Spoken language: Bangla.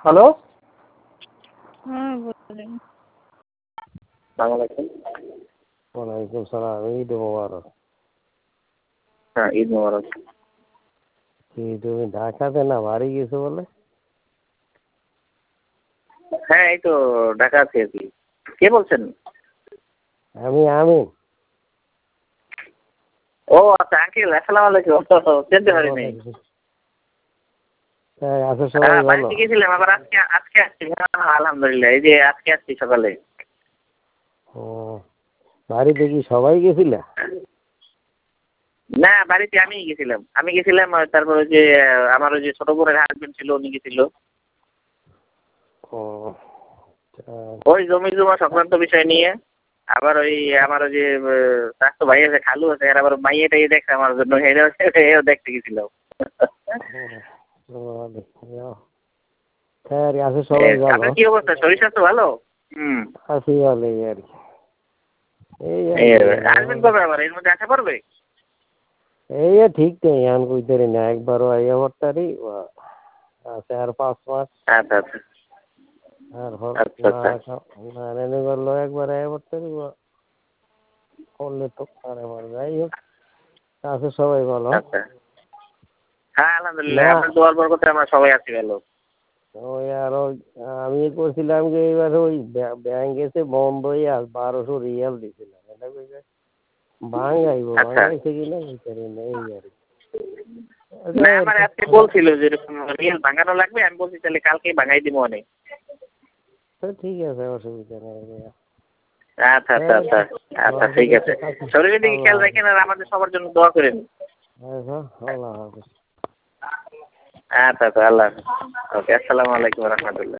হ্যালো, हाँ बोलें। সালামালাইকুম। ওয়ালাইকুম সালাম। ঈদ মোবারক। হ্যাঁ, ঈদ মোবারক। কি তুমি ঢাকাতে না বাড়ি গেছো বলে? হ্যাঁ, এই তো ঢাকা আছি আর কি। কে বলছেন? আমি আমিন। ও আচ্ছা, আঙ্কেল আসসালামু আলাইকুম। চিনতে পারিনি। হ্যাঁ, আছে সবাই হ্যাঁ, ভালো? বাড়িতে গেছিলাম, আবার আজকে আজকে আসছি। হ্যাঁ, আলহামদুলিল্লাহ, এই যে আজকে আসছি সকালে। ও, বাড়িতে কি সবাই গেছিলা? না, বাড়িতে আমি গেছিলাম। তারপরে যে আমার ওই যে ছোট বোনের হাজবেন্ড ছিল, উনি গেছিল। ও, ওই জমি জমা সংক্রান্ত বিষয় নিয়ে। আবার ওই আমার ওই যে স্বাস্থ্য ভাই আছে, খালু আছে, আর আবার মাইয়েটাই দেখছে আমার জন্য, এও দেখতে গেছিলাম। হ্যাঁ, আছে সবাই ভালো? আপনার কি অবস্থা? শরীর স্বাস্থ্য ভালো? হুম। আছি ভালো আর কি। আসবেন কবে আবার? এর মধ্যে আসা পড়বে? এই ঠিক নেই, আমি বুঝতে পারি না। একবারও আইয়া পড়তারি আছে আর 5 মাস। আচ্ছা আচ্ছা আর আচ্ছা আচ্ছা না রেনে করলো একবার আইয়া পড়তারি করলে তো আর আমার যাই হোক, আছে সবাই ভালো? আচ্ছা। হ্যাঁ, আলহামদুলিল্লাহ, না, আপনার দোয়ার বরকতে আমরা সবাই আছি ভালো। ওই আরো আমি করছিলাম যে এইবার ওই ব্যাংক এসে বন্ধই আর 1200 রিয়াল দিছিলাম। এটা কইছে ভাঙাইবো, আচ্ছা। ভাঙাইছে কিনা বুঝতে পারি না, এই আর কি। না, আমার আজকে বলছিল যে এরকম রিয়েল ভাঙানো লাগবে, আমি বলছি তাহলে কালকেই ভাঙাই দিব অনেক। তো ঠিক আছে, অসুবিধা নেই। আচ্ছা আচ্ছা আচ্ছা আচ্ছা, ঠিক আছে। শরীরের দিকে খেয়াল রাখেন আর আমাদের সবার জন্য দোয়া করেন। আল্লাহ হাফেজ। আচ্ছা আচ্ছা, আল্লাহ হাফেজ। ওকে, আসসালামু আলাইকুম রহমতুল্লাহ।